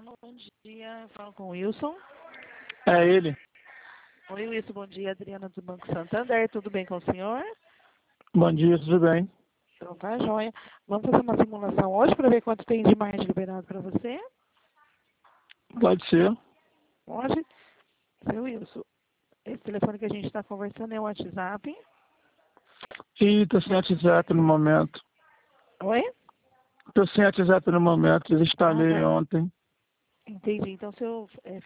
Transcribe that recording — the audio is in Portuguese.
Alô, bom dia. Falo com o Wilson. É ele. Oi, Wilson, bom dia. Adriana do Banco Santander. Tudo bem com o senhor? Bom dia, tudo bem? Então tá joia. Vamos fazer uma simulação hoje para ver quanto tem de margem liberado para você? Pode ser. Pode? Seu Wilson, esse telefone que a gente está conversando é o WhatsApp. E estou sem WhatsApp no momento. Oi? Estou sem WhatsApp no momento, Ah, instalei tá. ontem. Entendi. Então, se eu